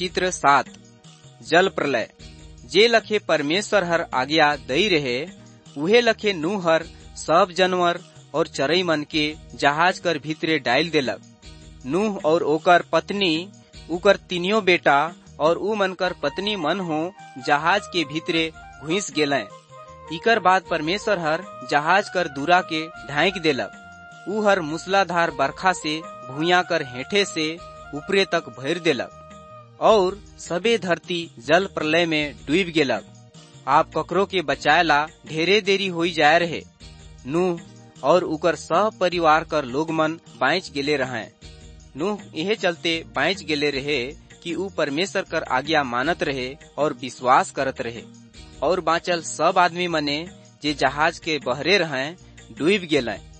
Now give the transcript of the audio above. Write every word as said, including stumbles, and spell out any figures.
चित्र सात। जल प्रलय। जे लखे परमेश्वर हर आज्ञा दई रहे उहे लखे नूह हर सब जानवर और चरई मन के जहाज कर भीतरे डाल देलक। नूह और ओकर पत्नी उकर तीनियों बेटा और उ मन कर पत्नी मन हो जहाज के भीतरे घुस गेलें। इकर बाद परमेश्वर हर जहाज कर दूरा के ढांक देलक। उ हर मूसलाधार बरखा से भूया कर हेठे से ऊपरे तक भर देलक और सबे धरती जल प्रलय में डूब गेलक। आप ककरो के बचाएला ढेरे देरी होई जाए रहे। नूह और उकर सब परिवार कर लोग मन बाँच गेले रहे। नूह यहे चलते बाँच गेले रहे कि उ परमेश्वर कर आज्ञा मानत रहे और विश्वास करत रहे। और बाँचल सब आदमी मने जे जहाज के बहरे रहे डूब गेलें।